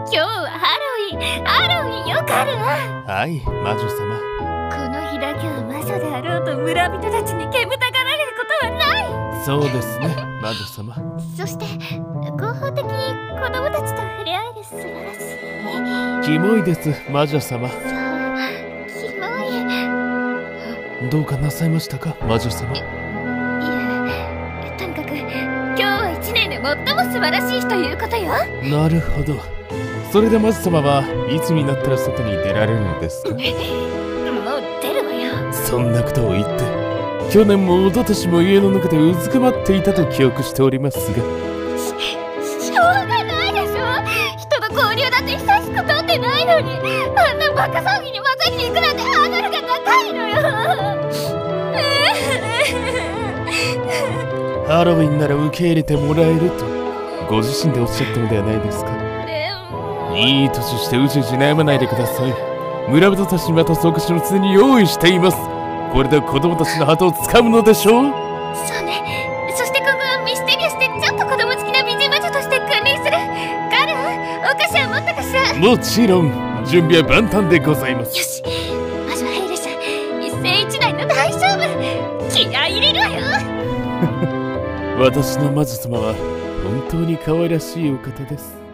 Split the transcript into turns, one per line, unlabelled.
今日はハロウィンよカルア。
はい、魔女様。
この日だけは魔女であろうと村人たちに煙たがられることはない。
そうですね、魔女様。
そして合法的に子供たちと触れ合える素晴らしい。
キモいです、魔女様。
そう、キモい。
どうかなさいましたか、魔女様。
いえ、とにかく今日は一年で最も素晴らしい日ということよ。
なるほど。それで魔女様はいつになったら外に出られるのですか？
もう出るわよ。
そんなことを言って、去年も一昨年も家の中でうずくまっていたと記憶しておりますが。
しょうがないでしょ。人の交流だって久しく通ってないのに、あんなバカ騒ぎに混ざっていくなんてハードルが高いのよ。
ハロウィンなら受け入れてもらえるとご自身でおっしゃったのではないですか。いい年してうじうじ悩まないでください。村人たちにまたお菓子もすでに用意しています。これで子供たちのハートをつかむのでしょう。
そうね。そして今後はミステリアスでちょっと子供好きな美人魔女として君臨する。カルア、お菓子は持ったかしら？
もちろん準備は万端でございます。
よし、魔女ヘイレシャ一世一代の大勝負、気合い入れるわよ。
私の魔女様は本当に可愛らしいお方です。